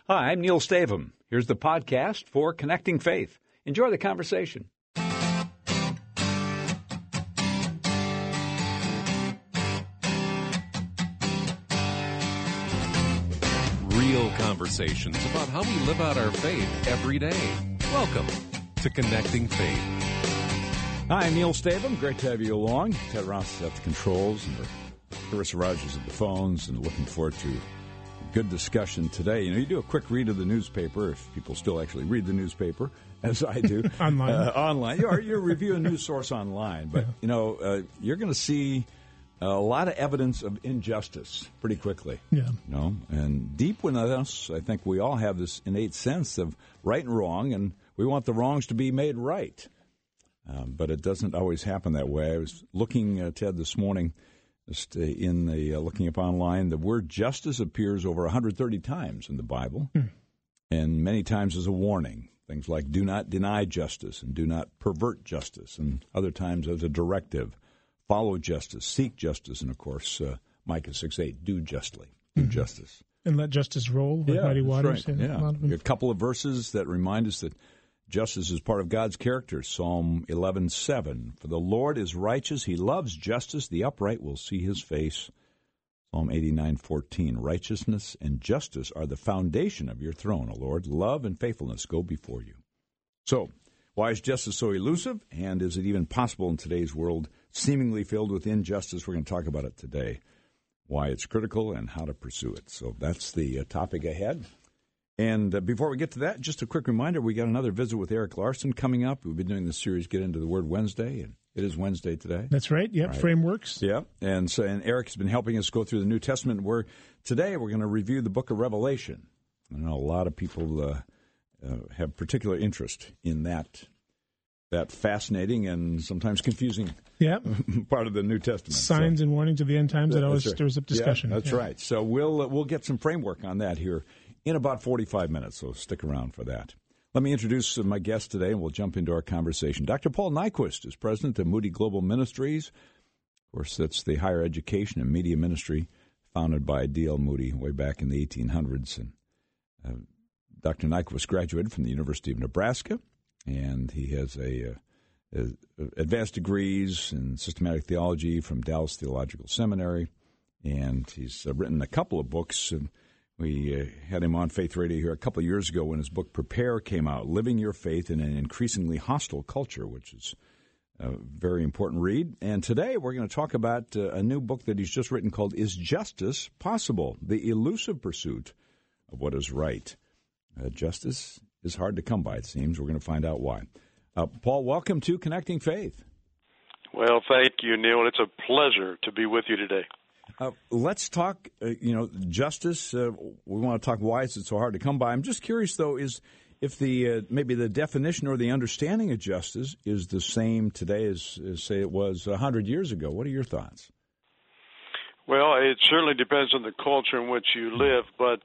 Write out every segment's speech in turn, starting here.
Hi, I'm Neil Stavum. Here's the podcast for Connecting Faith. Enjoy the conversation. Real conversations about how we live out our faith every day. Welcome to Connecting Faith. Hi, I'm Neil Stavum. Great to have you along. Ted Ross is at the controls and Carissa Rogers at the phones, and looking forward to a good discussion today. You know, you do a quick read of the newspaper, if people still actually read the newspaper, as I do. Online. You're reviewing a news source online, but, you know, you're going to see a lot of evidence of injustice pretty quickly. Yeah. You know, and deep within us, I think we all have this innate sense of right and wrong, and we want the wrongs to be made right. But it doesn't always happen that way. I was looking, Ted, this morning, just in the looking up online, the word justice appears over 130 times in the Bible, and many times as a warning. Things like do not deny justice and do not pervert justice, and other times as a directive. Follow justice, seek justice, and, of course, Micah 6:8, do justly, do justice. And let justice roll like mighty waters. Right. Yeah. A couple of verses that remind us that justice is part of God's character. Psalm 11:7, for the Lord is righteous, he loves justice, the upright will see his face. Psalm 89:14, righteousness and justice are the foundation of your throne, O Lord. Love and faithfulness go before you. So, why is justice so elusive, and is it even possible in today's world seemingly filled with injustice? We're going to talk about it today, why it's critical and how to pursue it. So that's the topic ahead. And before we get to that, just a quick reminder, we got another visit with Eric Larson coming up. We've been doing this series, Get Into the Word Wednesday, and it is Wednesday today. That's right. Yep, right. Frameworks. Yeah, and Eric has been helping us go through the New Testament. Today we're going to review the book of Revelation. I know a lot of people have particular interest in that fascinating and sometimes confusing part of the New Testament. Signs and warnings of the end times that always stirs up discussion. Yeah, that's right. So we'll get some framework on that here in about 45 minutes, so stick around for that. Let me introduce my guest today, and we'll jump into our conversation. Dr. Paul Nyquist is president of Moody Global Ministries. Of course, that's the higher education and media ministry founded by D.L. Moody way back in the 1800s. And Dr. Nyquist graduated from the University of Nebraska, and he has advanced degrees in systematic theology from Dallas Theological Seminary, and he's written a couple of books. We had him on Faith Radio here a couple of years ago when his book Prepare came out, Living Your Faith in an Increasingly Hostile Culture, which is a very important read. And today we're going to talk about a new book that he's just written called Is Justice Possible? The Elusive Pursuit of What is Right. Justice is hard to come by, it seems. We're going to find out why. Paul, welcome to Connecting Faith. Well, thank you, Neil. It's a pleasure to be with you today. Let's talk, justice. We want to talk why is it so hard to come by. I'm just curious, though, if maybe the definition or the understanding of justice is the same today as say, it was 100 years ago. What are your thoughts? Well, it certainly depends on the culture in which you live, but,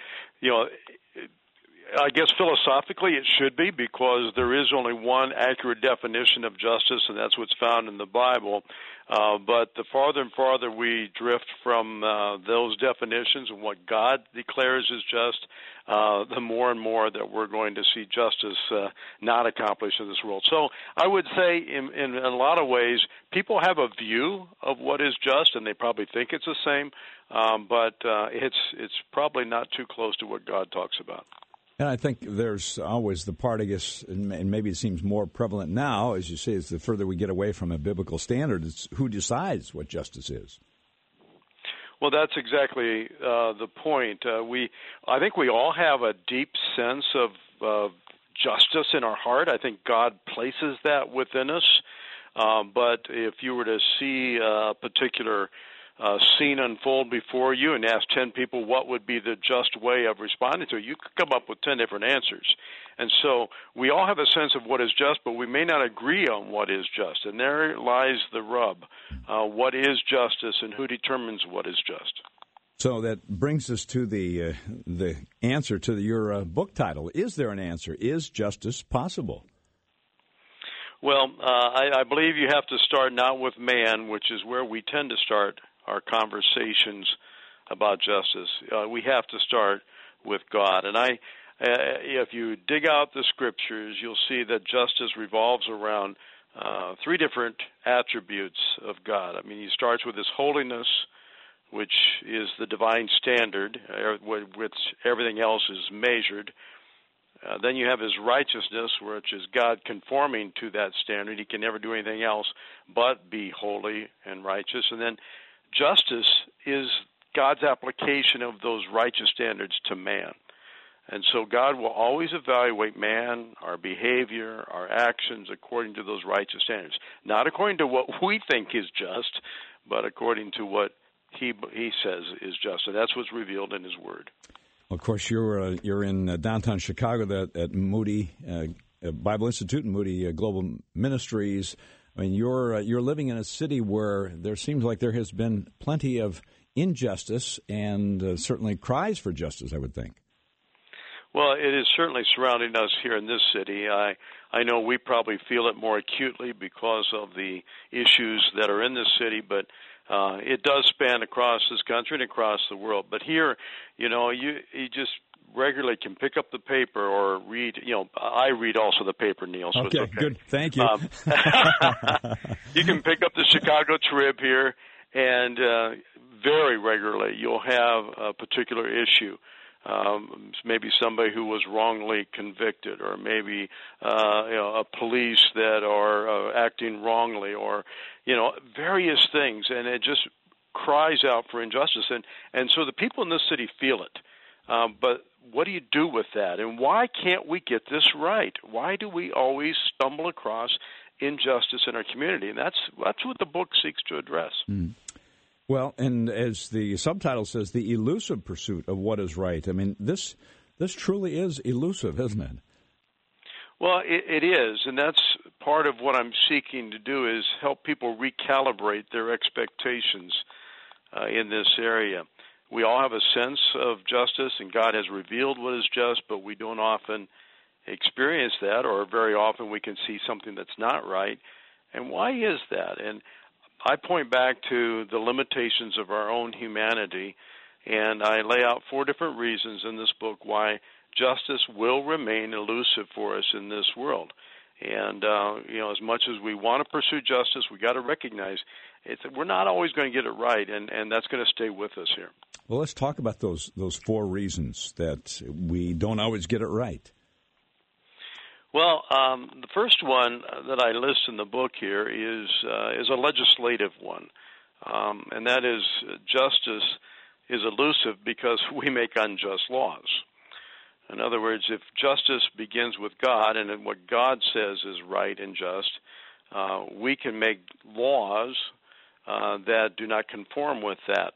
I guess philosophically it should be, because there is only one accurate definition of justice, and that's what's found in the Bible. But the farther and farther we drift from those definitions and what God declares as just, the more and more that we're going to see justice not accomplished in this world. So I would say in a lot of ways, people have a view of what is just, and they probably think it's the same, but it's probably not too close to what God talks about. And I think there's always the part, I guess, and maybe it seems more prevalent now, as you say, is the further we get away from a biblical standard, it's who decides what justice is. Well, that's exactly the point. I think we all have a deep sense of justice in our heart. I think God places that within us. But if you were to see a particular scene unfold before you and ask 10 people what would be the just way of responding to it, you could come up with 10 different answers. And so we all have a sense of what is just, but we may not agree on what is just. And there lies the rub. What is justice and who determines what is just? So that brings us to the answer to your book title. Is there an answer? Is justice possible? Well, I believe you have to start not with man, which is where we tend to start our conversations about justice. We have to start with God. And if you dig out the Scriptures, you'll see that justice revolves around three different attributes of God. I mean, he starts with his holiness, which is the divine standard, which everything else is measured. Then you have his righteousness, which is God conforming to that standard. He can never do anything else but be holy and righteous. And then justice is God's application of those righteous standards to man. And so God will always evaluate man, our behavior, our actions according to those righteous standards. Not according to what we think is just, but according to what he says is just. And that's what's revealed in his word. Of course, you're in downtown Chicago at Moody Bible Institute and Moody Global Ministries. I mean, you're living in a city where there seems like there has been plenty of injustice and certainly cries for justice, I would think. Well, it is certainly surrounding us here in this city. I know we probably feel it more acutely because of the issues that are in this city, but it does span across this country and across the world. But here, you just regularly can pick up the paper or read. I read also the paper, Neil. So okay, it's okay. Good. Thank you. You can pick up the Chicago Trib here, and very regularly you'll have a particular issue. Maybe somebody who was wrongly convicted, or maybe a police that are acting wrongly, or various things, and it just cries out for injustice, and so the people in this city feel it. But what do you do with that, and why can't we get this right? Why do we always stumble across injustice in our community? And that's what the book seeks to address. Mm. Well, and as the subtitle says, the elusive pursuit of what is right. I mean, this truly is elusive, isn't it? Well, it is, and that's part of what I'm seeking to do is help people recalibrate their expectations in this area. We all have a sense of justice, and God has revealed what is just, but we don't often experience that, or very often we can see something that's not right. And why is that? And I point back to the limitations of our own humanity, and I lay out 4 different reasons in this book why justice will remain elusive for us in this world. And, as much as we want to pursue justice, we got to recognize we're not always going to get it right, and that's going to stay with us here. Well, let's talk about those 4 reasons that we don't always get it right. Well, the first one that I list in the book here is a legislative one, and that is justice is elusive because we make unjust laws. In other words, if justice begins with God and what God says is right and just, we can make laws that do not conform with that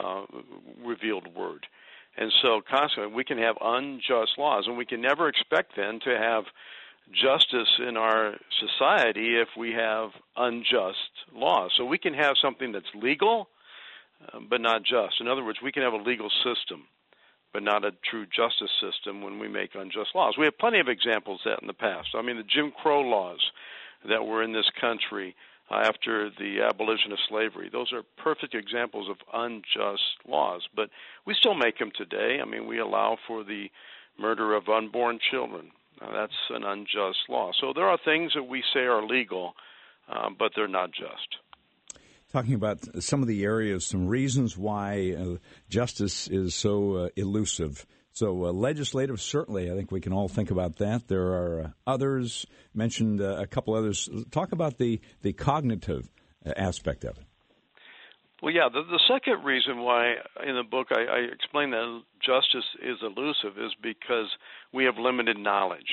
revealed word. And so consequently, we can have unjust laws, and we can never expect then to have justice in our society if we have unjust laws. So we can have something that's legal, but not just. In other words, we can have a legal system, but not a true justice system when we make unjust laws. We have plenty of examples of that in the past. I mean, the Jim Crow laws that were in this country after the abolition of slavery, those are perfect examples of unjust laws, but we still make them today. I mean, we allow for the murder of unborn children. That's an unjust law. So there are things that we say are legal, but they're not just. Talking about some of the areas, some reasons why justice is so elusive. So legislative, certainly, I think we can all think about that. There are others, mentioned a couple others. Talk about the cognitive aspect of it. Well, yeah, the second reason why in the book I explain that justice is elusive is because we have limited knowledge.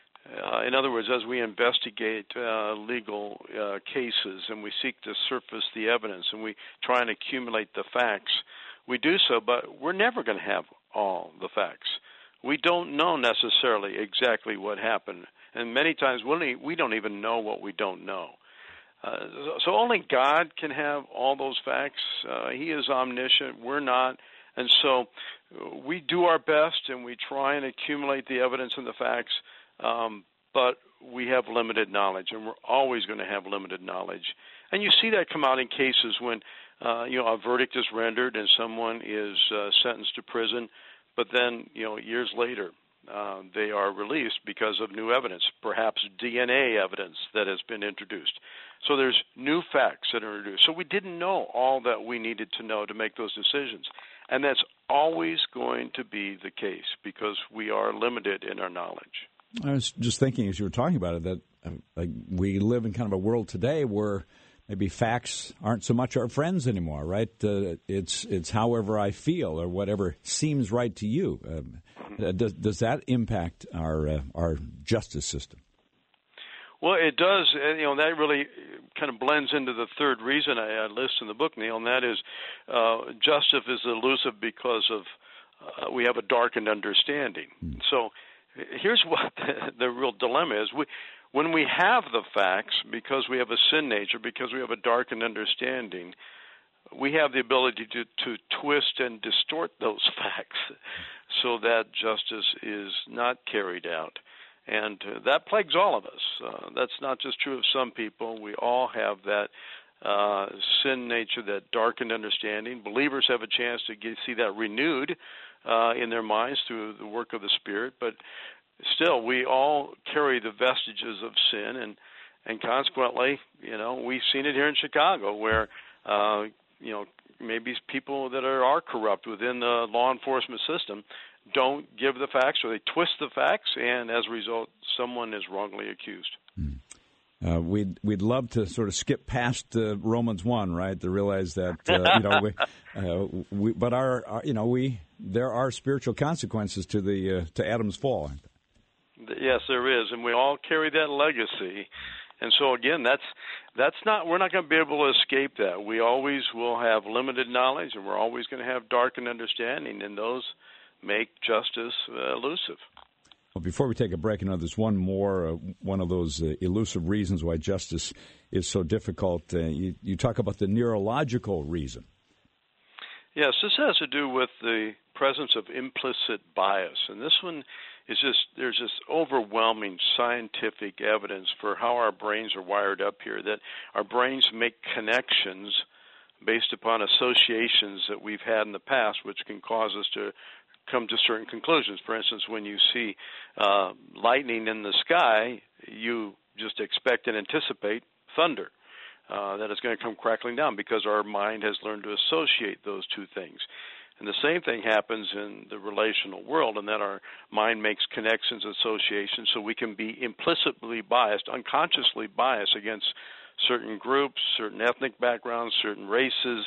In other words, as we investigate legal cases and we seek to surface the evidence and we try and accumulate the facts, we do so, but we're never going to have all the facts. We don't know necessarily exactly what happened, and many times we don't even know what we don't know. So only God can have all those facts. He is omniscient. We're not. And so we do our best and we try and accumulate the evidence and the facts, but we have limited knowledge, and we're always going to have limited knowledge. And you see that come out in cases when a verdict is rendered and someone is sentenced to prison, but then, years later, they are released because of new evidence, perhaps DNA evidence that has been introduced. So there's new facts that are introduced. So we didn't know all that we needed to know to make those decisions. And that's always going to be the case because we are limited in our knowledge. I was just thinking as you were talking about it that we live in kind of a world today where maybe facts aren't so much our friends anymore, right? It's however I feel or whatever seems right to you. Does that impact our justice system? Well, it does. That really kind of blends into the third reason I list in the book, Neil, and that is justice is elusive because of we have a darkened understanding. So here's what the real dilemma is. When we have the facts, because we have a sin nature, because we have a darkened understanding, we have the ability to twist and distort those facts so that justice is not carried out. And that plagues all of us. That's not just true of some people. We all have that sin nature, that darkened understanding. Believers have a chance to see that renewed in their minds through the work of the Spirit. But still, we all carry the vestiges of sin. And consequently, we've seen it here in Chicago where, maybe people that are corrupt within the law enforcement system don't give the facts or they twist the facts, and as a result, someone is wrongly accused. We'd love to sort of skip past Romans 1, right? To realize that there are spiritual consequences to Adam's fall. Yes, there is, and we all carry that legacy. And so again, we're not going to be able to escape that. We always will have limited knowledge, and we're always going to have darkened understanding, and those make justice elusive. Well, before we take a break, there's one more, one of those elusive reasons why justice is so difficult. You talk about the neurological reason. Yes, this has to do with the presence of implicit bias. And this one is there's this overwhelming scientific evidence for how our brains are wired up here, that our brains make connections based upon associations that we've had in the past, which can cause us to come to certain conclusions. For instance, when you see lightning in the sky, you just expect and anticipate thunder, that it's going to come crackling down because our mind has learned to associate those two things. And the same thing happens in the relational world, in that our mind makes connections, associations, so we can be implicitly biased, unconsciously biased against certain groups, certain ethnic backgrounds, certain races,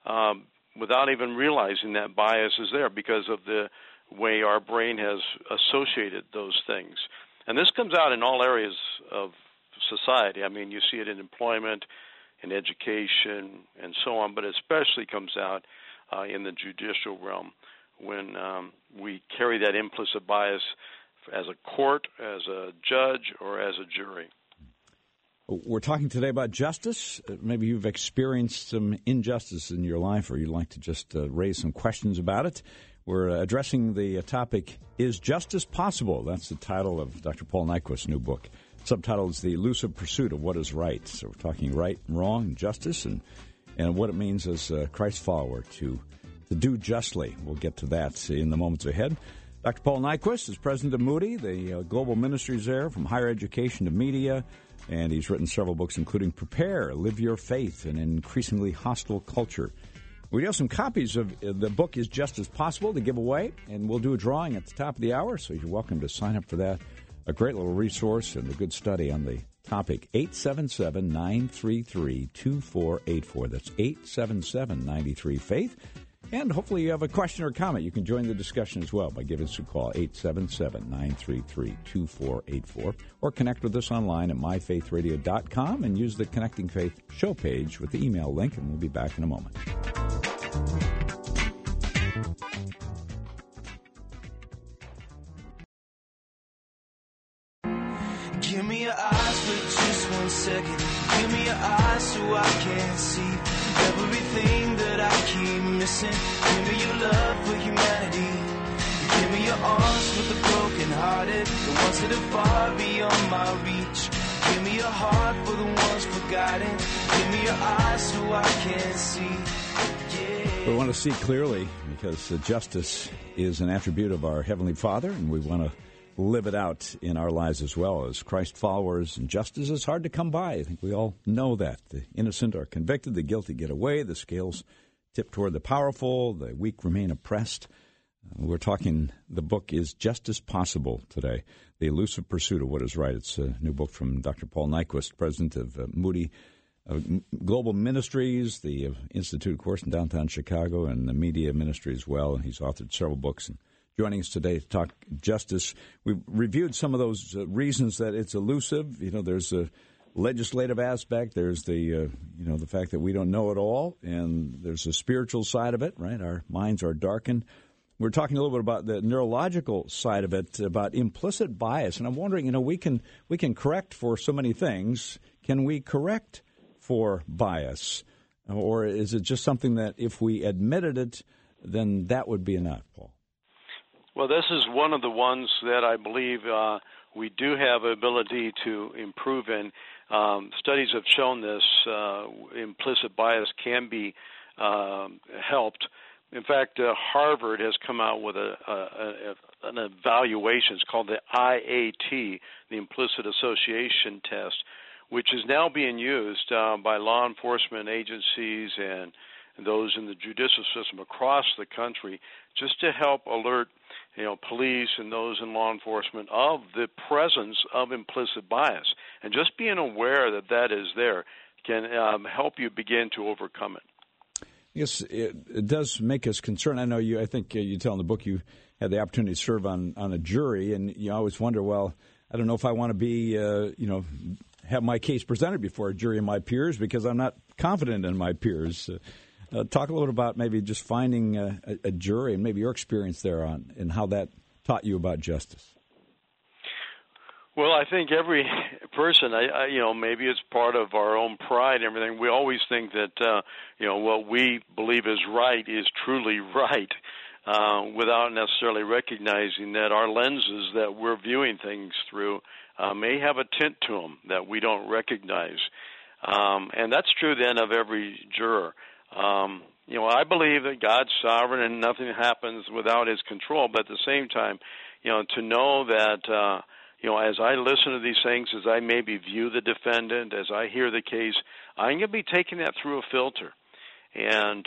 without even realizing that bias is there because of the way our brain has associated those things. And this comes out in all areas of society. I mean, you see it in employment, in education, and so on, but it especially comes out in the judicial realm when we carry that implicit bias as a court, as a judge, or as a jury. We're talking today about justice. Maybe you've experienced some injustice in your life, or you'd like to just raise some questions about it. We're addressing the topic, Is Justice Possible? That's the title of Dr. Paul Nyquist's new book. Subtitle is The Elusive Pursuit of What is Right. So we're talking right and wrong and justice and what it means as a Christ follower to do justly. We'll get to that in the moments ahead. Dr. Paul Nyquist is president of Moody, the global ministries there, from higher education to media, and he's written several books, including Prepare, Live Your Faith in an Increasingly Hostile Culture. We have some copies of the book, Is Justice Possible, to give away, and we'll do a drawing at the top of the hour, so you're welcome to sign up for that. A great little resource and a good study on the topic. 877-933-2484. That's 877-93-FAITH. And hopefully you have a question or comment. You can join the discussion as well by giving us a call, 877-933-2484, or connect with us online at myfaithradio.com and use the Connecting Faith show page with the email link, and we'll be back in a moment. Give me your eyes for just 1 second. Give me your eyes so I can see everything that I keep missing. Give me your love for humanity. Give me your arms for the broken-hearted, the ones that are far beyond my reach. Give me your heart for the ones forgotten. Give me your eyes so I can see. Yeah. We want to see clearly because justice is an attribute of our Heavenly Father, and we want to live it out in our lives as well as Christ followers. And justice is hard to come by. I think we all know that. The innocent are convicted, the guilty get away, the scales tip toward the powerful, the weak remain oppressed. We're talking, the book is Justice Possible today, The Elusive Pursuit of What is Right. It's a new book from Dr. Paul Nyquist, president of Moody Global Ministries, the institute, of course, in downtown Chicago, and the media ministry as well. And he's authored several books. And joining us today to talk justice, we've reviewed some of those reasons that it's elusive. You know, there's a legislative aspect. There's the the fact that we don't know it all, and there's a spiritual side of it. Right, our minds are darkened. We're talking a little bit about the neurological side of it, about implicit bias, and I'm wondering, we can correct for so many things. Can we correct for bias, or is it just something that if we admitted it, then that would be enough, Paul? Well, this is one of the ones that I believe we do have ability to improve in. Studies have shown this. Implicit bias can be helped. In fact, Harvard has come out with an evaluation. It's called the IAT, the Implicit Association Test, which is now being used by law enforcement agencies and those in the judicial system across the country, just to help alert, police and those in law enforcement of the presence of implicit bias. And just being aware that that is there can help you begin to overcome it. Yes, it does make us concerned. I know I think you tell in the book you had the opportunity to serve on a jury, and you always wonder, well, I don't know if I want to be, have my case presented before a jury of my peers because I'm not confident in my peers. Talk a little bit about maybe just finding a jury and maybe your experience there and how that taught you about justice. Well, I think every person, maybe it's part of our own pride and everything. We always think that, what we believe is right is truly right, without necessarily recognizing that our lenses that we're viewing things through may have a tint to them that we don't recognize. And that's true then of every juror. I believe that God's sovereign and nothing happens without his control, but at the same time, to know that, as I listen to these things, as I maybe view the defendant, as I hear the case, I'm going to be taking that through a filter. And,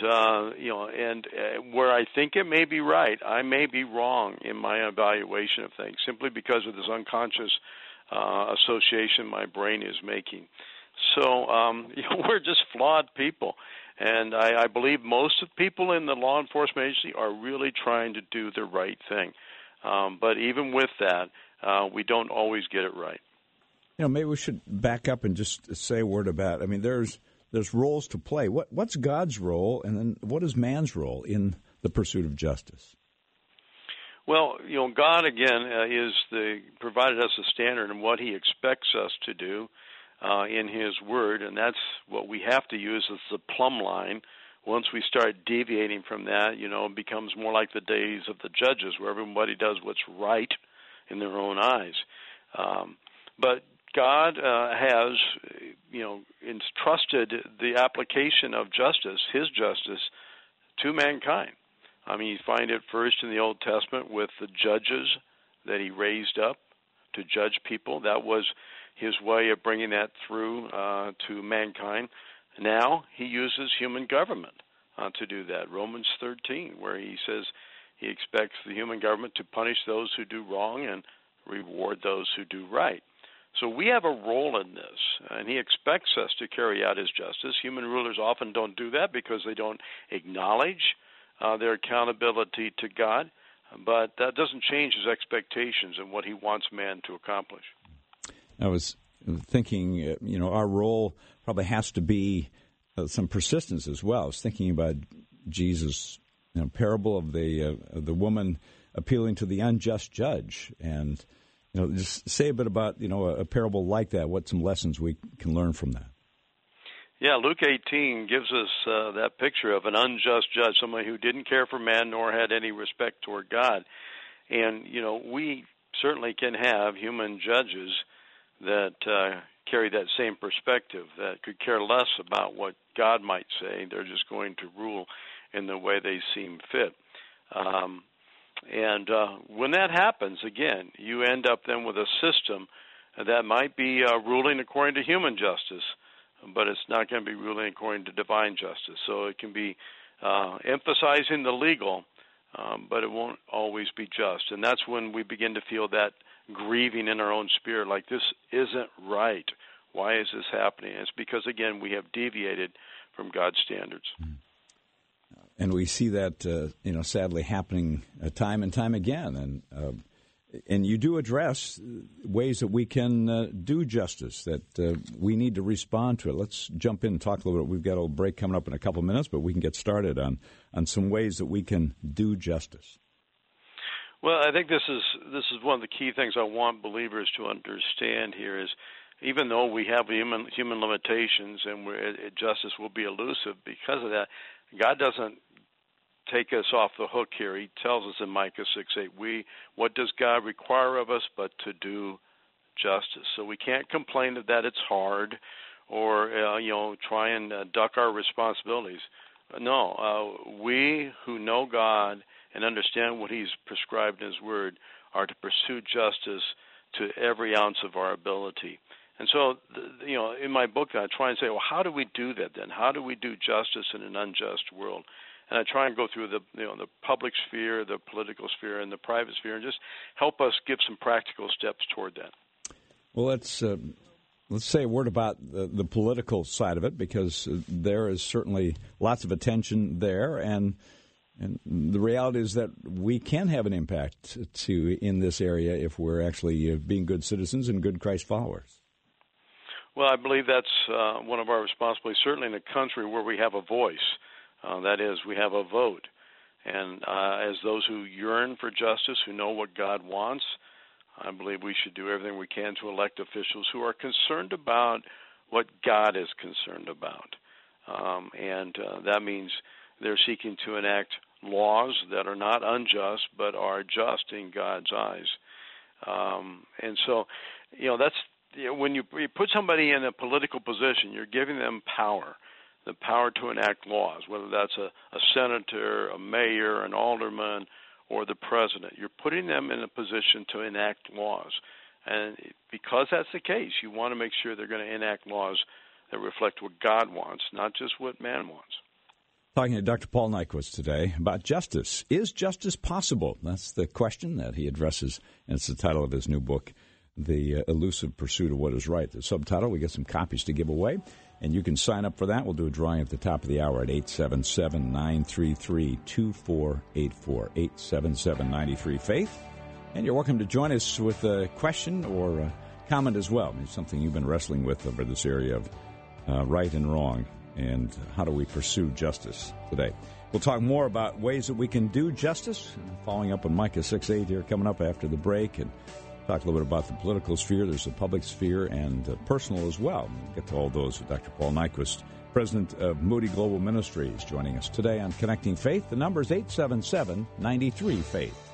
where I think it may be right, I may be wrong in my evaluation of things simply because of this unconscious association my brain is making. So, we're just flawed people. And I believe most of the people in the law enforcement agency are really trying to do the right thing. But even with that, we don't always get it right. Maybe we should back up and just say a word about, there's roles to play. What's God's role, and then what is man's role in the pursuit of justice? Well, God, again, provided us a standard in what he expects us to do in his word, and that's what we have to use as the plumb line. Once we start deviating from that, it becomes more like the days of the judges where everybody does what's right in their own eyes. But God has, entrusted the application of justice, his justice, to mankind. You find it first in the Old Testament with the judges that he raised up to judge people. That was his way of bringing that through to mankind. Now he uses human government to do that. Romans 13, where he says he expects the human government to punish those who do wrong and reward those who do right. So we have a role in this, and he expects us to carry out his justice. Human rulers often don't do that because they don't acknowledge their accountability to God, but that doesn't change his expectations and what he wants man to accomplish. I was thinking, our role probably has to be some persistence as well. I was thinking about Jesus' parable of the woman appealing to the unjust judge, and just say a bit about a parable like that. What some lessons we can learn from that? Yeah, Luke 18 gives us that picture of an unjust judge, somebody who didn't care for man nor had any respect toward God. And we certainly can have human judges that carry that same perspective, that could care less about what God might say. They're just going to rule in the way they seem fit. And when that happens, again, you end up then with a system that might be ruling according to human justice, but it's not going to be ruling according to divine justice. So it can be emphasizing the legal, but it won't always be just. And that's when we begin to feel that grieving in our own spirit, like this isn't right. Why is this happening? It's because, again, we have deviated from God's standards. And we see that, sadly happening time and time again. And you do address ways that we can do justice, that we need to respond to it. Let's jump in and talk a little bit. We've got a break coming up in a couple of minutes, but we can get started on some ways that we can do justice. Well, I think this is one of the key things I want believers to understand here is, even though we have human limitations and justice will be elusive because of that, God doesn't take us off the hook here. He tells us in Micah 6:8, what does God require of us but to do justice? So we can't complain that it's hard or try and duck our responsibilities. No, we who know God and understand what He's prescribed in His Word are to pursue justice to every ounce of our ability. And so, in my book, I try and say, well, how do we do that then? How do we do justice in an unjust world? And I try and go through the public sphere, the political sphere, and the private sphere, and just help us give some practical steps toward that. Well, let's say a word about the political side of it, because there is certainly lots of attention there, and the reality is that we can have an impact in this area if we're actually being good citizens and good Christ followers. Well, I believe that's one of our responsibilities, certainly in a country where we have a voice. That is, we have a vote. And as those who yearn for justice, who know what God wants, I believe we should do everything we can to elect officials who are concerned about what God is concerned about. And that means they're seeking to enact laws that are not unjust but are just in God's eyes. And so, that's when you put somebody in a political position, you're giving them power, the power to enact laws, whether that's a senator, a mayor, an alderman, or the president. You're putting them in a position to enact laws. And because that's the case, you want to make sure they're going to enact laws that reflect what God wants, not just what man wants. Talking to Dr. Paul Nyquist today about justice. Is justice possible? That's the question that he addresses, and it's the title of his new book, The Elusive Pursuit of What is Right. The subtitle, we get some copies to give away, and you can sign up for that. We'll do a drawing at the top of the hour at 877-933-2484, 877-93-FAITH. And you're welcome to join us with a question or a comment as well. It's something you've been wrestling with over this area of right and wrong, and how do we pursue justice today. We'll talk more about ways that we can do justice, following up on Micah 6:8 here coming up after the break, and talk a little bit about the political sphere. There's the public sphere and personal as well. We'll get to all those with Dr. Paul Nyquist, president of Moody Global Ministries, joining us today on Connecting Faith. The number is 877-93-FAITH.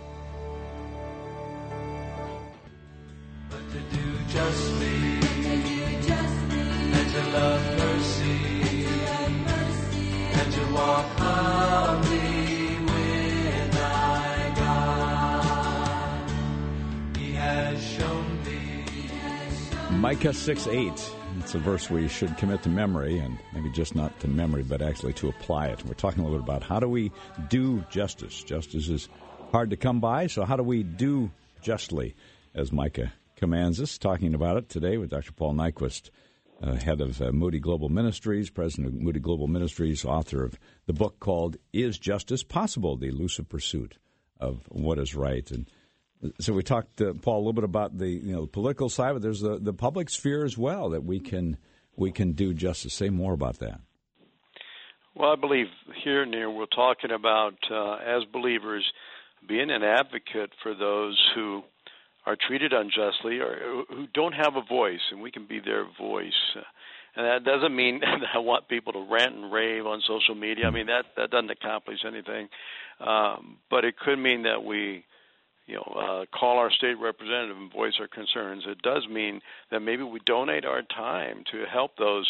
But to do justly, and to love mercy, and to walk humbly with thy God. He has shown thee. Micah 6:8. It's a verse we should commit to memory, and maybe just not to memory, but actually to apply it. We're talking a little bit about how do we do justice. Justice is hard to come by, so how do we do justly, as Micah commands us? Talking about it today with Dr. Paul Nyquist, head of Moody Global Ministries, president of Moody Global Ministries, author of the book called Is Justice Possible? The Elusive Pursuit of What is Right. And so we talked, Paul, a little bit about the political side, but there's the public sphere as well that we can do justice. Say more about that. Well, I believe here, Neil, we're talking about, as believers, being an advocate for those who are treated unjustly or who don't have a voice, and we can be their voice. And that doesn't mean that I want people to rant and rave on social media. I mean, that doesn't accomplish anything. But it could mean that we call our state representative and voice our concerns. It does mean that maybe we donate our time to help those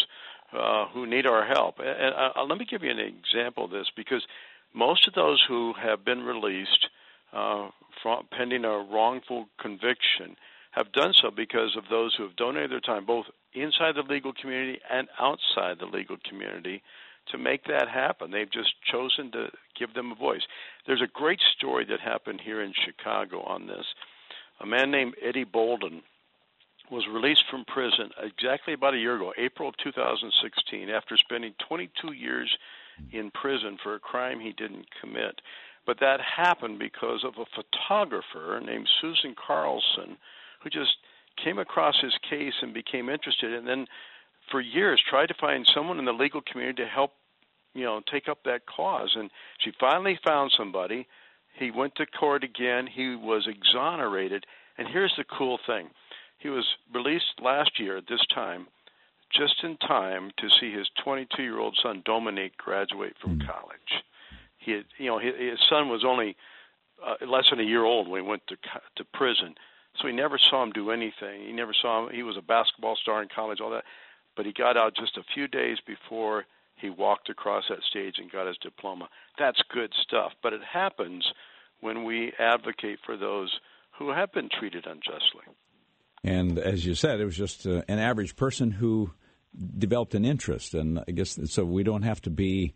who need our help. And let me give you an example of this, because most of those who have been released pending a wrongful conviction have done so because of those who have donated their time, both inside the legal community and outside the legal community, to make that happen. They've just chosen to give them a voice. There's a great story that happened here in Chicago on this. A man named Eddie Bolden was released from prison exactly about a year ago, April of 2016, after spending 22 years in prison for a crime he didn't commit. But that happened because of a photographer named Susan Carlson, who just came across his case and became interested, and then for years tried to find someone in the legal community to help, take up that cause. And she finally found somebody. He went to court again. He was exonerated. And here's the cool thing. He was released last year at this time, just in time to see his 22-year-old son, Dominique, graduate from college. His son was only less than a year old when he went to prison, so he never saw him do anything. He never saw him. He was a basketball star in college, all that. But he got out just a few days before he walked across that stage and got his diploma. That's good stuff. But it happens when we advocate for those who have been treated unjustly. And as you said, it was just an average person who developed an interest, and I guess so. We don't have to be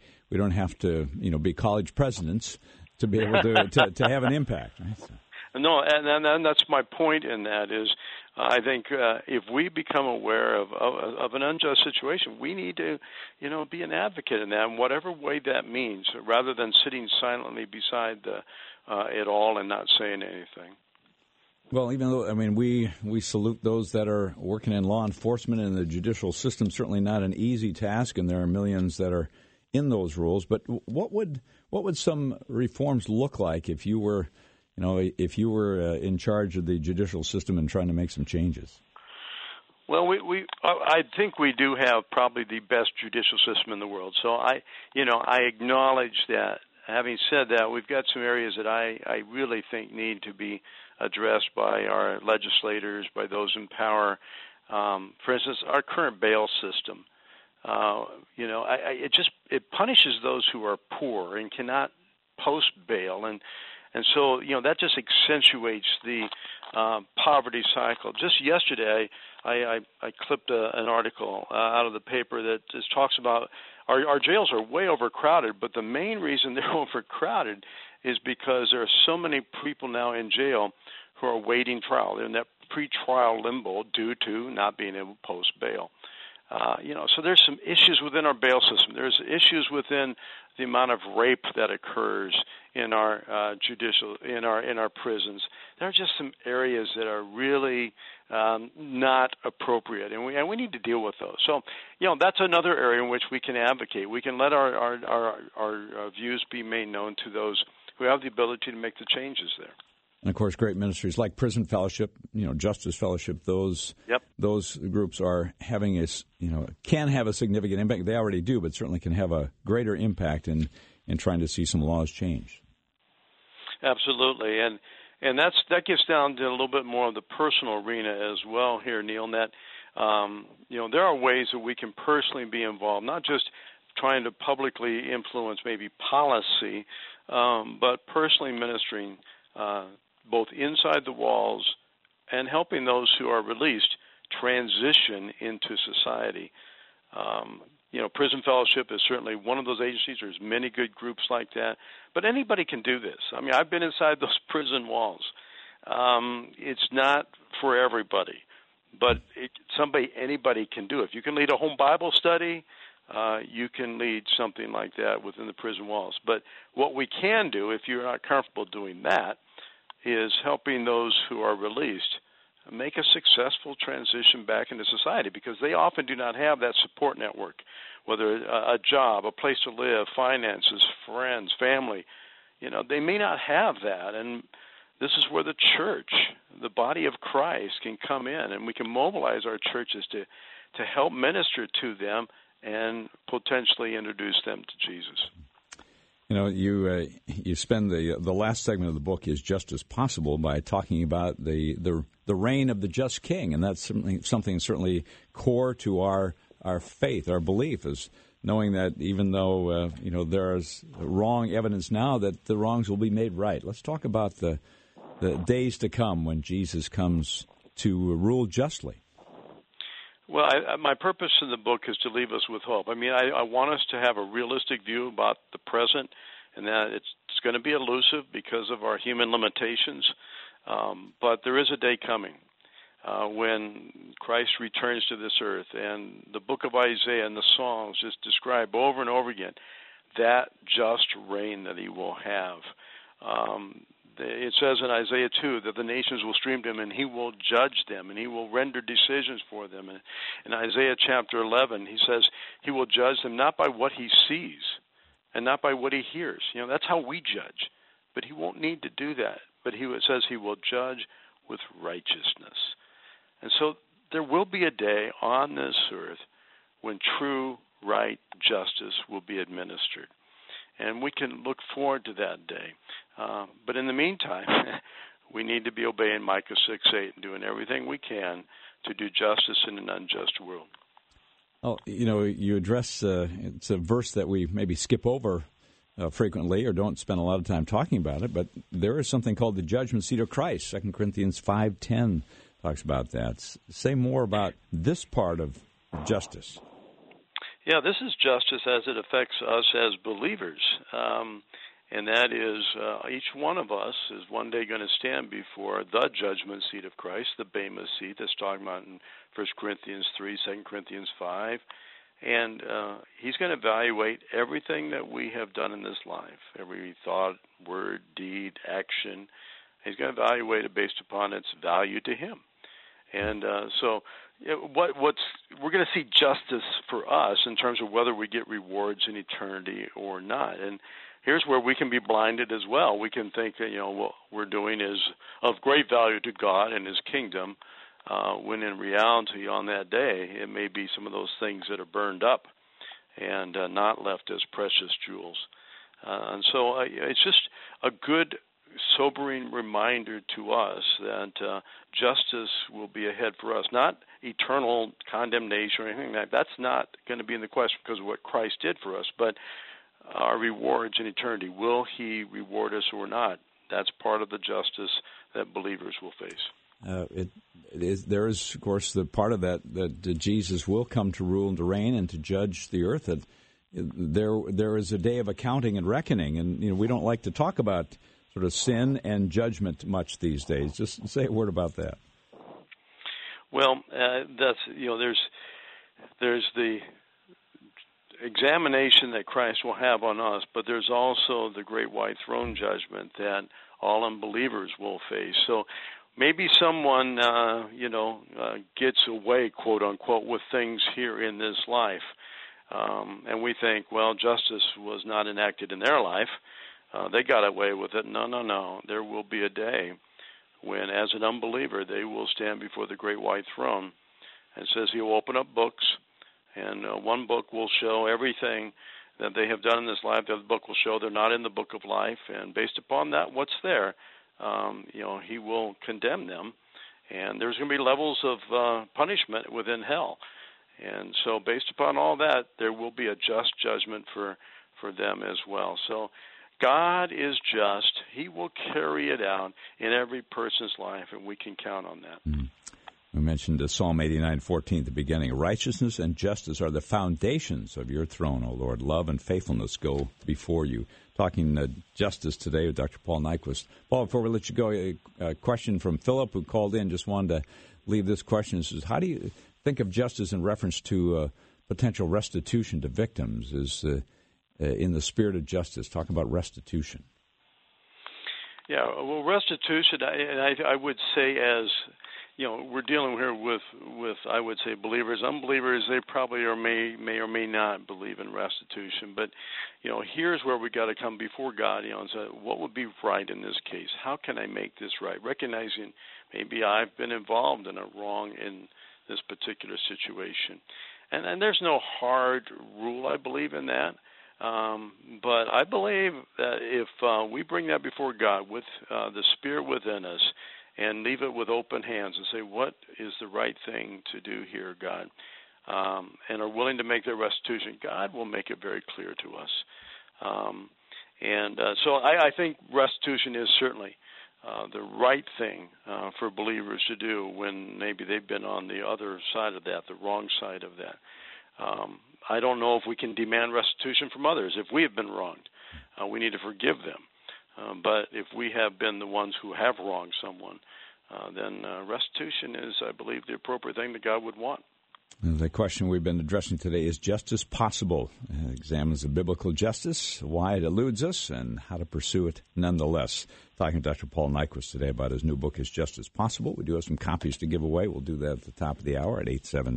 be college presidents to be able to have an impact. Right? So. No, and that's my point in that is I think if we become aware of an unjust situation, we need to, be an advocate in that in whatever way that means, rather than sitting silently beside it all and not saying anything. Well, even though, we salute those that are working in law enforcement and the judicial system, certainly not an easy task, and there are millions that are in those roles. But what would some reforms look like if you were in charge of the judicial system and trying to make some changes? Well, I think we do have probably the best judicial system in the world. So I acknowledge that. Having said that, we've got some areas that I really think need to be addressed by our legislators, by those in power. For instance, our current bail system. It punishes those who are poor and cannot post bail, and so that just accentuates the poverty cycle. Just yesterday, I clipped an article out of the paper that just talks about our jails are way overcrowded, but the main reason they're overcrowded is because there are so many people now in jail who are awaiting trial. They're in that pretrial limbo due to not being able to post bail. So there's some issues within our bail system. There's issues within the amount of rape that occurs in our in our prisons. There are just some areas that are really not appropriate, and we need to deal with those. So, that's another area in which we can advocate. We can let our views be made known to those who have the ability to make the changes there. And, of course, great ministries like Prison Fellowship, Justice Fellowship, those groups are having can have a significant impact. They already do, but certainly can have a greater impact in trying to see some laws changed. Absolutely. And that gets down to a little bit more of the personal arena as well here, Neil, in that, there are ways that we can personally be involved, not just trying to publicly influence maybe policy, but personally ministering both inside the walls and helping those who are released transition into society. Prison Fellowship is certainly one of those agencies. There's many good groups like that. But anybody can do this. I've been inside those prison walls. It's not for everybody, but anybody can do it. If you can lead a home Bible study, you can lead something like that within the prison walls. But what we can do, if you're not comfortable doing that, is helping those who are released make a successful transition back into society, because they often do not have that support network, whether a job, a place to live, finances, friends, family. They may not have that, and this is where the church, the body of Christ, can come in, and we can mobilize our churches to help minister to them and potentially introduce them to Jesus. You spend the last segment of the book is Justice Possible by talking about the reign of the just king, and that's something certainly core to our our faith, our belief, is knowing that even though there is wrong evidence now, that the wrongs will be made right. Let's talk about the days to come when Jesus comes to rule justly. Well, my purpose in the book is to leave us with hope. I mean, I want us to have a realistic view about the present, and that it's going to be elusive because of our human limitations. But there is a day coming when Christ returns to this earth, and the book of Isaiah and the Psalms just describe over and over again that just reign that he will have. It says in Isaiah 2 that the nations will stream to him, and he will judge them, and he will render decisions for them. And in Isaiah chapter 11, he says he will judge them not by what he sees and not by what he hears. That's how we judge. But he won't need to do that. But it says he will judge with righteousness. And so there will be a day on this earth when true, right justice will be administered. And we can look forward to that day. But in the meantime, we need to be obeying Micah 6:8 and doing everything we can to do justice in an unjust world. Oh, you address, it's a verse that we maybe skip over frequently or don't spend a lot of time talking about it, but there is something called the judgment seat of Christ. 2 Corinthians 5:10 talks about that. Say more about this part of justice. Yeah, this is justice as it affects us as believers. And that is, each one of us is one day going to stand before the judgment seat of Christ, the Bema seat that's talking about in 1 Corinthians 3, 2 Corinthians 5. And he's going to evaluate everything that we have done in this life, every thought, word, deed, action. He's going to evaluate it based upon its value to him. And so we're going to see justice for us in terms of whether we get rewards in eternity or not. And here's where we can be blinded as well. We can think that what we're doing is of great value to God and his kingdom, when in reality on that day it may be some of those things that are burned up and not left as precious jewels. And so it's just a good, sobering reminder to us that justice will be ahead for us, not eternal condemnation or anything like that. That's not going to be in the question because of what Christ did for us, but our rewards in eternity. Will he reward us or not? That's part of the justice that believers will face. There is, of course, the part of that Jesus will come to rule and to reign and to judge the earth. That there is a day of accounting and reckoning, and we don't like to talk about sort of sin and judgment much these days. Just say a word about that. Well, that's there's the examination that Christ will have on us, but there's also the great white throne judgment that all unbelievers will face. So maybe someone, gets away, quote unquote, with things here in this life, and we think, well, justice was not enacted in their life. They got away with it. No. There will be a day when, as an unbeliever, they will stand before the great white throne. And it says he will open up books, and one book will show everything that they have done in this life. The other book will show they're not in the book of life. And based upon that, what's there, he will condemn them. And there's going to be levels of punishment within hell. And so based upon all that, there will be a just judgment for them as well. So God is just. He will carry it out in every person's life, and we can count on that. Mm-hmm. We mentioned Psalm 89:14 at the beginning. Righteousness and justice are the foundations of your throne, O Lord. Love and faithfulness go before you. Talking justice today with Dr. Paul Nyquist. Paul, before we let you go, a question from Philip who called in. Just wanted to leave this question. It says, how do you think of justice in reference to potential restitution to victims? Is in the spirit of justice, talk about restitution. Yeah, well, restitution, I would say, as we're dealing here with I would say believers. Unbelievers, they probably may or may not believe in restitution. But here's where we got to come before God. And say, what would be right in this case? How can I make this right? Recognizing maybe I've been involved in a wrong in this particular situation, and there's no hard rule. I believe in that. But I believe that if we bring that before God with the Spirit within us and leave it with open hands and say, what is the right thing to do here, God? and are willing to make their restitution, God will make it very clear to us. So I think restitution is certainly the right thing for believers to do when maybe they've been on the other side of that, the wrong side of that. I don't know if we can demand restitution from others. If we have been wronged, we need to forgive them. But if we have been the ones who have wronged someone, then restitution is, I believe, the appropriate thing that God would want. The question we've been addressing today is justice possible? It examines the biblical justice, why it eludes us, and how to pursue it nonetheless. Talking to Dr. Paul Nyquist today about his new book, Is Justice Possible? We do have some copies to give away. We'll do that at the top of the hour at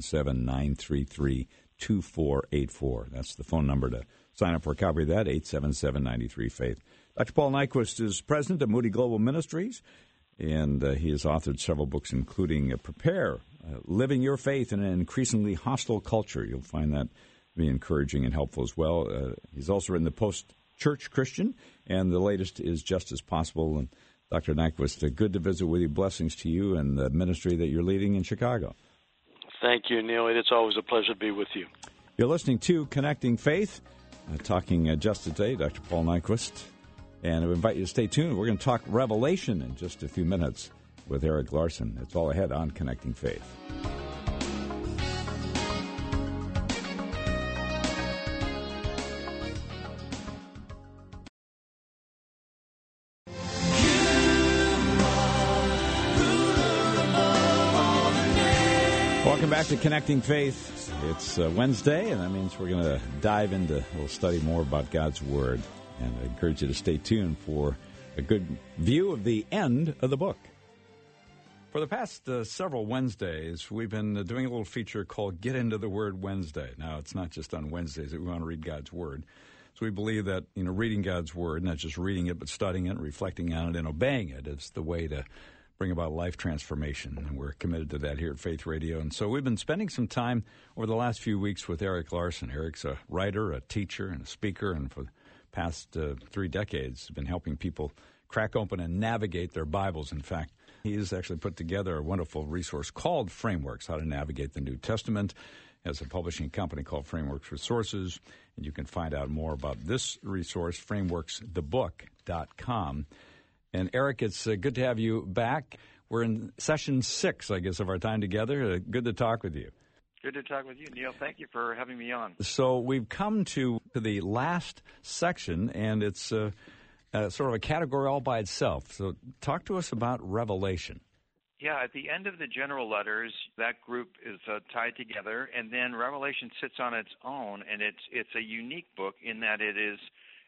877-933-2484. That's the phone number to sign up for a copy of that, 877-93-FAITH. Dr. Paul Nyquist is president of Moody Global Ministries, and he has authored several books, including Prepare, Living Your Faith in an Increasingly Hostile Culture. You'll find that be encouraging and helpful as well. He's also written The Post-Church Christian, and the latest is Justice Possible. And Dr. Nyquist, good to visit with you. Blessings to you and the ministry that you're leading in Chicago. Thank you, Neil. It's always a pleasure to be with you. You're listening to Connecting Faith, talking justice today, Dr. Paul Nyquist. And I invite you to stay tuned. We're going to talk Revelation in just a few minutes with Eric Larson. It's all ahead on Connecting Faith. Welcome back to Connecting Faith. It's Wednesday, and that means we're going to dive into, we'll study more about God's Word. And I encourage you to stay tuned for a good view of the end of the book. For the past several Wednesdays, we've been doing a little feature called Get Into the Word Wednesday. Now, it's not just on Wednesdays that we want to read God's Word. So we believe that, reading God's Word, not just reading it, but studying it, reflecting on it, and obeying it is the way to bring about life transformation. And we're committed to that here at Faith Radio. And so we've been spending some time over the last few weeks with Eric Larson. Eric's a writer, a teacher, and a speaker, and for past 3 decades, been helping people crack open and navigate their Bibles. In fact, he has actually put together a wonderful resource called Frameworks, How to Navigate the New Testament. He has a publishing company called Frameworks Resources, and you can find out more about this resource, frameworksthebook.com. And Eric, it's good to have you back. We're in session 6, I guess, of our time together. Good to talk with you. Good to talk with you, Neil. Thank you for having me on. So we've come to the last section, and it's sort of a category all by itself. So talk to us about Revelation. Yeah, at the end of the general letters, that group is tied together, and then Revelation sits on its own, and it's a unique book in that it is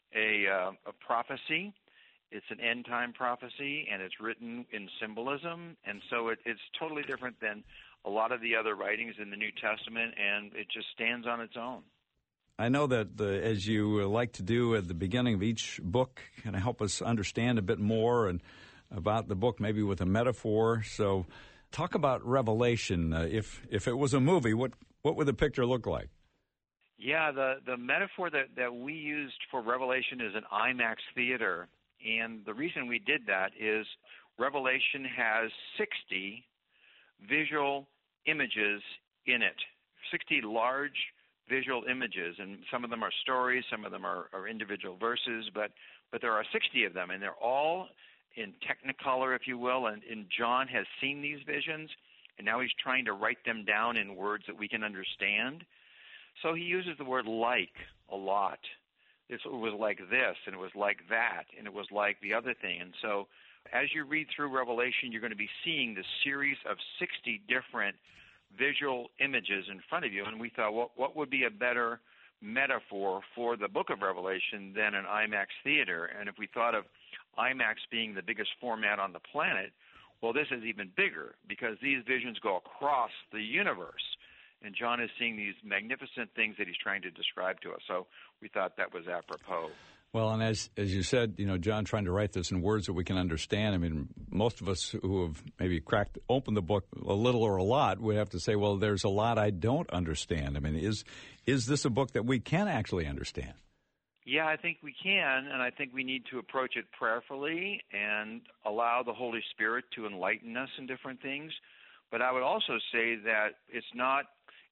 a prophecy. It's an end-time prophecy, and it's written in symbolism, and so it's totally different than a lot of the other writings in the New Testament, and it just stands on its own. I know that, as you like to do at the beginning of each book, kind of help us understand a bit more and about the book, maybe with a metaphor. So talk about Revelation. If it was a movie, what would the picture look like? Yeah, the metaphor that we used for Revelation is an IMAX theater, and the reason we did that is Revelation has 60 visual images in it, 60 large visual images, and some of them are stories, some of them are individual verses, but there are 60 of them, and they're all in technicolor, if you will, and John has seen these visions, and now he's trying to write them down in words that we can understand. So he uses the word like a lot. It was like this, and it was like that, and it was like the other thing. And so as you read through Revelation, you're going to be seeing this series of 60 different visual images in front of you. And we thought, what would be a better metaphor for the book of Revelation than an IMAX theater? And if we thought of IMAX being the biggest format on the planet, well, this is even bigger because these visions go across the universe. And John is seeing these magnificent things that he's trying to describe to us. So we thought that was apropos. Well, and as you said, John trying to write this in words that we can understand. I mean, most of us who have maybe cracked open the book a little or a lot would have to say, well, there's a lot I don't understand. I mean, is this a book that we can actually understand? Yeah, I think we can, and I think we need to approach it prayerfully and allow the Holy Spirit to enlighten us in different things. But I would also say that it's not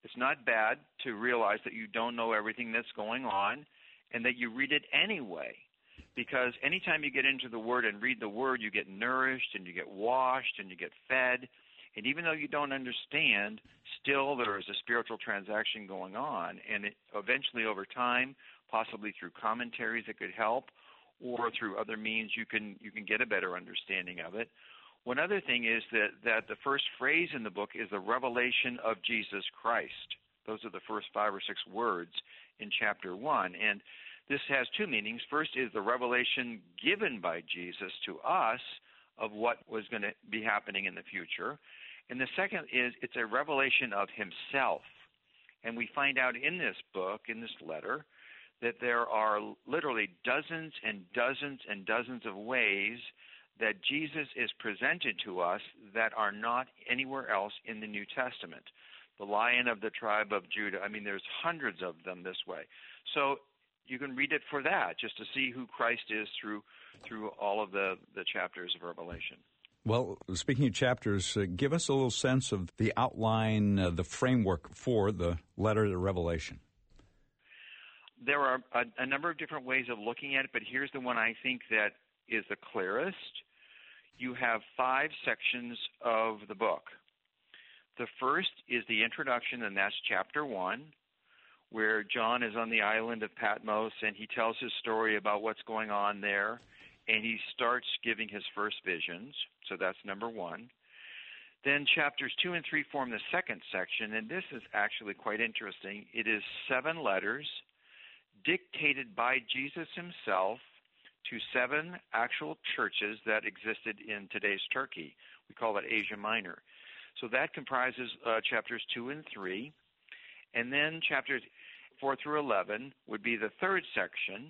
It's not bad to realize that you don't know everything that's going on and that you read it anyway. Because anytime you get into the Word and read the Word, you get nourished and you get washed and you get fed. And even though you don't understand, still there is a spiritual transaction going on. And eventually over time, possibly through commentaries that could help or through other means, you can get a better understanding of it. One other thing is that the first phrase in the book is the revelation of Jesus Christ. Those are the first 5 or 6 words in chapter 1. And this has 2 meanings. First is the revelation given by Jesus to us of what was going to be happening in the future. And the second is it's a revelation of himself. And we find out in this book, in this letter, that there are literally dozens and dozens and dozens of ways that Jesus is presented to us that are not anywhere else in the New Testament. The Lion of the tribe of Judah, there's hundreds of them this way. So you can read it for that, just to see who Christ is through all of the chapters of Revelation. Well, speaking of chapters, give us a little sense of the outline, the framework for the letter to Revelation. There are a number of different ways of looking at it, but here's the one I think that is the clearest. You have 5 sections of the book. The first is the introduction, and that's chapter 1, where John is on the island of Patmos, and he tells his story about what's going on there, and he starts giving his first visions. So that's number 1. Then chapters 2 and 3 form the second section, and this is actually quite interesting. It is 7 letters dictated by Jesus himself to 7 actual churches that existed in today's Turkey. We call it Asia Minor. So that comprises chapters 2 and 3. And then chapters 4 through 11 would be the third section.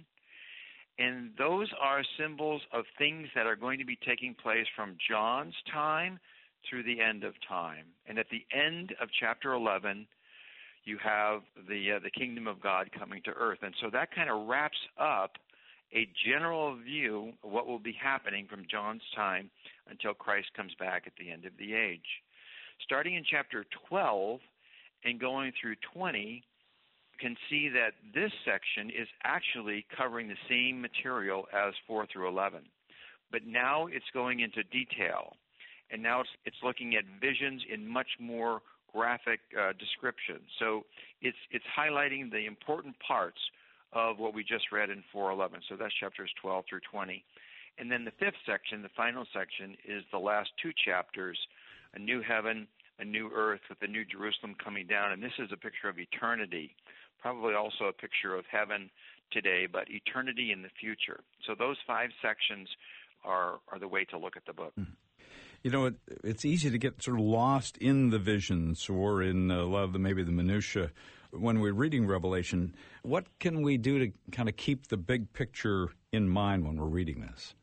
And those are symbols of things that are going to be taking place from John's time through the end of time. And at the end of chapter 11, you have the kingdom of God coming to earth. And so that kind of wraps up a general view of what will be happening from John's time until Christ comes back at the end of the age. Starting in chapter 12 and going through 20, you can see that this section is actually covering the same material as 4 through 11. But now it's going into detail. And now it's looking at visions in much more graphic description. So it's highlighting the important parts of what we just read in 4:11. So that's chapters 12 through 20. And then the 5th section, the final section, is the last 2 chapters, a new heaven, a new earth with the new Jerusalem coming down. And this is a picture of eternity, probably also a picture of heaven today, but eternity in the future. So those 5 sections are the way to look at the book. You know, it's easy to get sort of lost in the visions or in a lot of maybe the minutia when we're reading Revelation. What can we do to kind of keep the big picture in mind when we're reading this?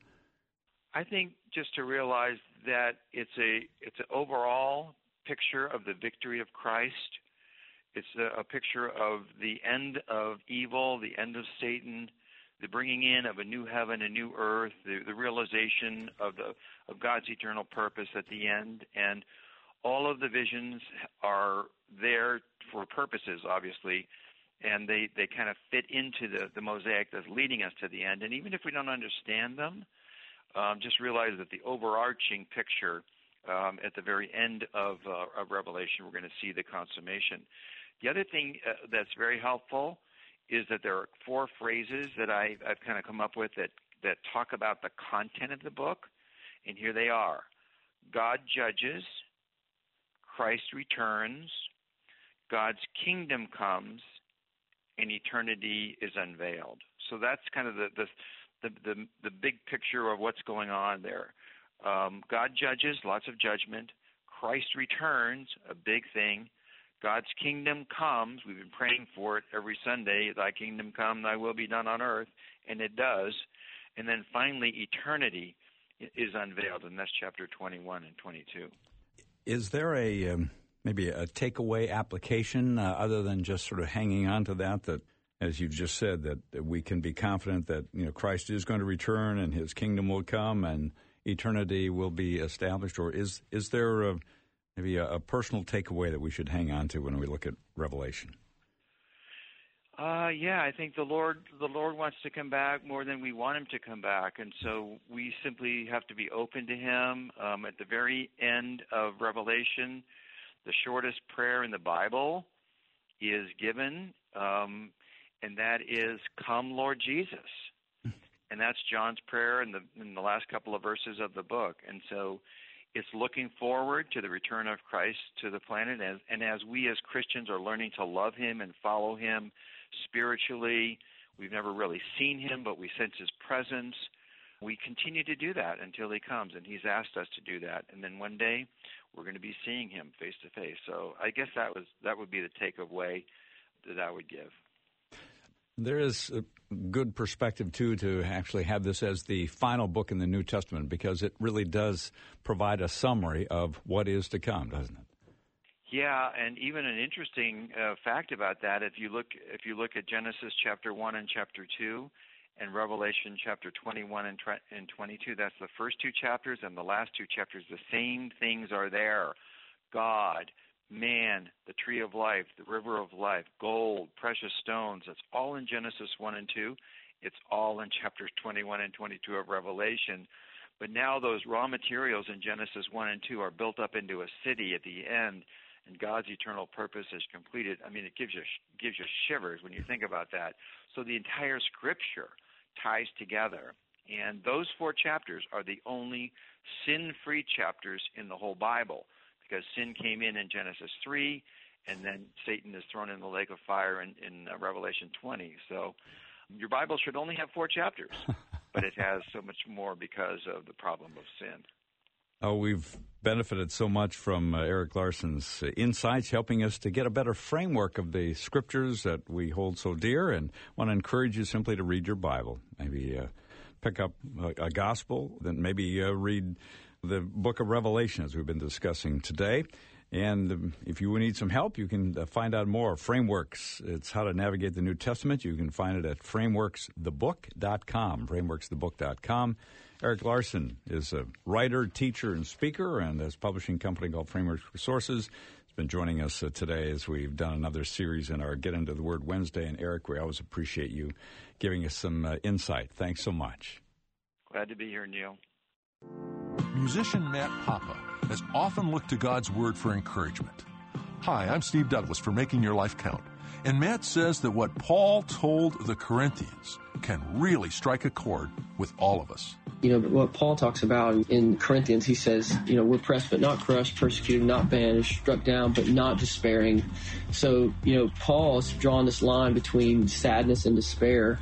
I think just to realize that it's an overall picture of the victory of Christ. It's a picture of the end of evil, the end of Satan, the bringing in of a new heaven, a new earth, the realization of God's eternal purpose at the end. And all of the visions are there for purposes, obviously, and they kind of fit into the mosaic that's leading us to the end. And even if we don't understand them, just realize that the overarching picture at the very end of Revelation, we're going to see the consummation. The other thing that's very helpful is that there are 4 phrases that I've kind of come up with that talk about the content of the book, and here they are. God judges, Christ returns, God's kingdom comes, and eternity is unveiled. So that's kind of the big picture of what's going on there. God judges, lots of judgment. Christ returns, a big thing. God's kingdom comes. We've been praying for it every Sunday. Thy kingdom come, thy will be done on earth. And it does. And then finally, eternity is unveiled. And that's chapter 21 and 22. Is there maybe a takeaway application other than just sort of hanging on to that, as you just said, that we can be confident that Christ is going to return and his kingdom will come and eternity will be established? Or is there Maybe a personal takeaway that we should hang on to when we look at Revelation. Yeah, I think the Lord wants to come back more than we want him to come back, and so we simply have to be open to him. At the very end of Revelation, the shortest prayer in the Bible is given, and that is, "Come, Lord Jesus." And that's John's prayer in the last couple of verses of the book. And so it's looking forward to the return of Christ to the planet. And as we as Christians are learning to love him and follow him spiritually, we've never really seen him, but we sense his presence. We continue to do that until he comes, and he's asked us to do that. And then one day we're going to be seeing him face to face. So I guess that would be the takeaway that I would give. There is a good perspective, too, to actually have this as the final book in the New Testament, because it really does provide a summary of what is to come, doesn't it? Yeah, and even an interesting fact about that, if you look at Genesis chapter 1 and chapter 2 and Revelation chapter 21 and 22, that's the first two chapters, and the last two chapters, the same things are there. God, man, the tree of life, the river of life, gold, precious stones. It's all in Genesis 1 and 2. It's all in chapters 21 and 22 of Revelation. But now those raw materials in Genesis 1 and 2 are built up into a city at the end, and God's eternal purpose is completed. I mean, it gives you shivers when you think about that. So the entire Scripture ties together. And those 4 chapters are the only sin-free chapters in the whole Bible, because sin came in Genesis 3, and then Satan is thrown in the lake of fire in Revelation 20. So your Bible should only have 4 chapters, but it has so much more because of the problem of sin. Oh, we've benefited so much from Eric Larson's insights, helping us to get a better framework of the Scriptures that we hold so dear, and want to encourage you simply to read your Bible. Maybe pick up a gospel, then maybe read the book of Revelation, as we've been discussing today. And if you need some help, you can find out more. Frameworks, it's how to navigate the New Testament. You can find it at frameworksthebook.com, frameworksthebook.com. Eric Larson is a writer, teacher, and speaker, and has a publishing company called Frameworks Resources. He's been joining us today as we've done another series in our Get Into the Word Wednesday. And Eric, we always appreciate you giving us some insight. Thanks so much. Glad to be here, Neil. Musician Matt Papa has often looked to God's Word for encouragement. Hi, I'm Steve Douglas for Making Your Life Count. And Matt says that what Paul told the Corinthians can really strike a chord with all of us. You know, what Paul talks about in Corinthians, he says, you know, we're pressed but not crushed, persecuted, not banished, struck down but not despairing. So, you know, Paul's drawn this line between sadness and despair.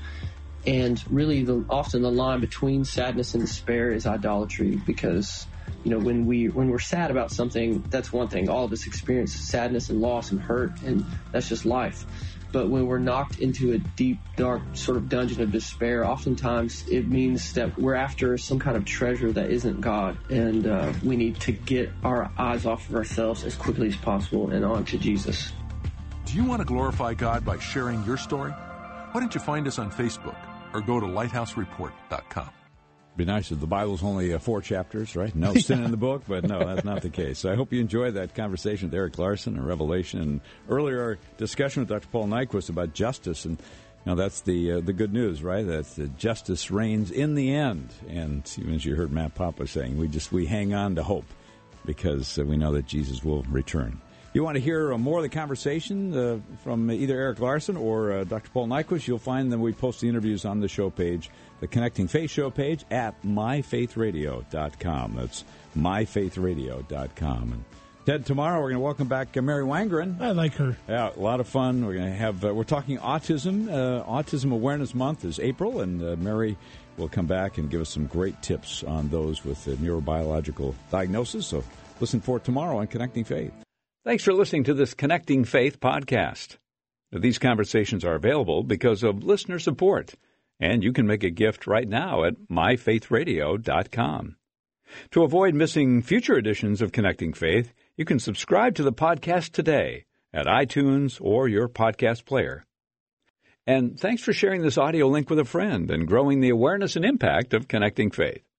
And really, often the line between sadness and despair is idolatry, because, you know, when we're sad about something, that's one thing. All of us experience sadness and loss and hurt, and that's just life. But when we're knocked into a deep, dark sort of dungeon of despair, oftentimes it means that we're after some kind of treasure that isn't God, and we need to get our eyes off of ourselves as quickly as possible and on to Jesus. Do you want to glorify God by sharing your story? Why don't you find us on Facebook or go to lighthousereport.com? Be nice if the Bible's only 4 chapters, right? No sin in the book, but no, that's not the case. So I hope you enjoyed that conversation with Eric Larson and Revelation, and earlier our discussion with Dr. Paul Nyquist about justice. And you know, that's the good news, right? That justice reigns in the end. And as you heard Matt Papa saying, we hang on to hope, because we know that Jesus will return. You want to hear more of the conversation from either Eric Larson or Dr. Paul Nyquist, you'll find that we post the interviews on the show page, the Connecting Faith show page at myfaithradio.com. That's myfaithradio.com. And Ted, tomorrow we're going to welcome back Mary Wangren. I like her. Yeah, a lot of fun. We're going to have we're talking autism. Autism Awareness Month is April, and Mary will come back and give us some great tips on those with neurobiological diagnosis. So listen for it tomorrow on Connecting Faith. Thanks for listening to this Connecting Faith podcast. These conversations are available because of listener support, and you can make a gift right now at myfaithradio.com. To avoid missing future editions of Connecting Faith, you can subscribe to the podcast today at iTunes or your podcast player. And thanks for sharing this audio link with a friend and growing the awareness and impact of Connecting Faith.